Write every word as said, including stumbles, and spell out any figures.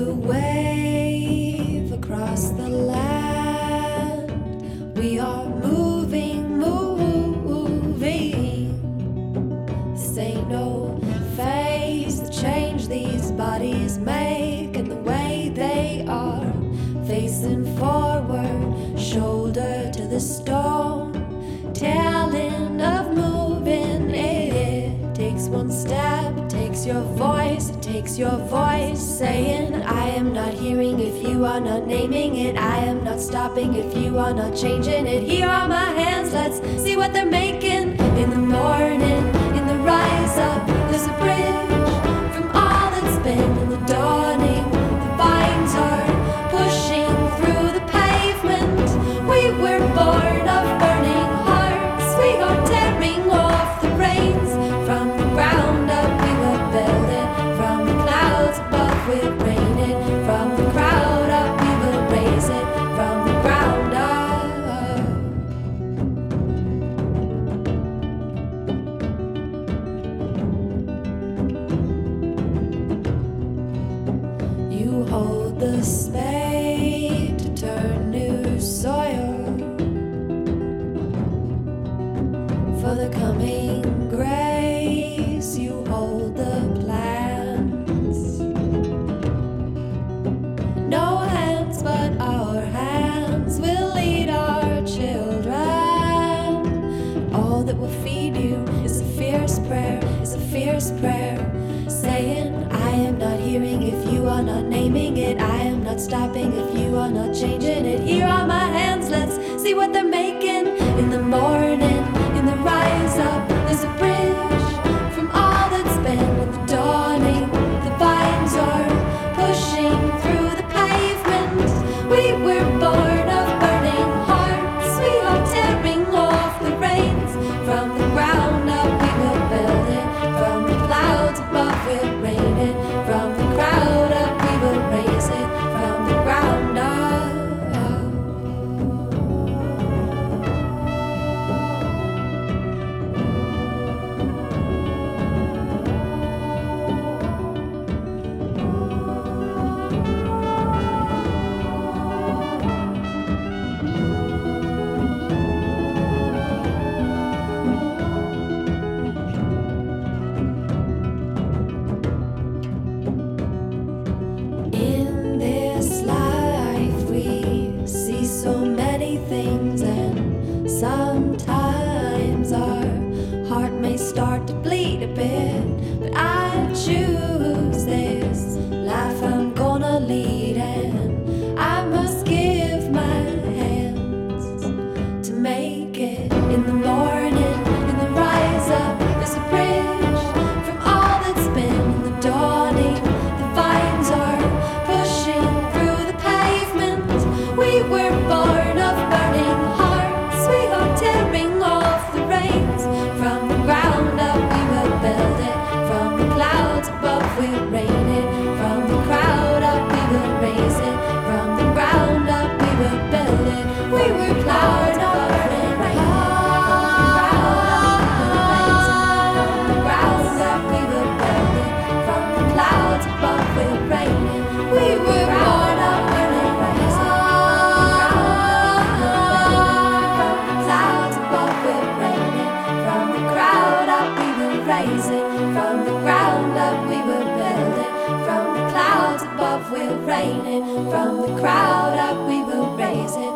to wave across the land. We are moving, moving. This ain't no phase, the change these bodies make and the way they are facing forward, shoulder to the stone, telling of moving. It takes one step, it takes your voice, it takes your voice saying, I am not hearing if you are not naming it. I am not stopping if you are not changing it. Here are my hands, let's see what they're making. In the morning, in the rise up, there's a bridge from all that's been in the dawning. The vines are pushing through the pavement. We were born of burning hearts. We are tearing off the reins. From the ground up we will build it. From the clouds above we'll rain it. From the crowd up we will raise it. From the ground up. You hold the spade to turn new soil for the coming grace. You hold the plans. No hands but our hands will lead our children. All that will feed you is a fierce prayer, is a fierce prayer, saying, I am not hearing if you are not naming it. I am not stopping if you are not changing it. Here are my hands, let's see what they're making. In the morning, in the rise up, there's a bridge from all that's been in the dawning. The vines are pushing through the pavement. We were born of burning hearts. We are tearing off the reins. From the ground up we will build it. From the clouds above we'll rain it. From the crowd up we will raise it. From the ground up. In this life we see so many things, and sometimes our heart may start to bleed a bit. But I choose this life I'm gonna lead, and I must give my hands to make it. In the morning, in the rise up, there's a bridge from all that's been in the dawning. The vines are pushing through the pavement. We were born of burning hearts. We are tearing off the reins. From the ground up we will build it. From the clouds above we'll rain it. From the crowd up we will raise it. From the ground up we will build it. We were clouds above burning rain. From the ground up we will build it. From the clouds above we'll rain it. We were born of burning rain. From the clouds above we'll rain it. From the crowd up we will raise it. From the ground up we will build it. From the clouds above we'll rain it. From the crowd up we will raise it.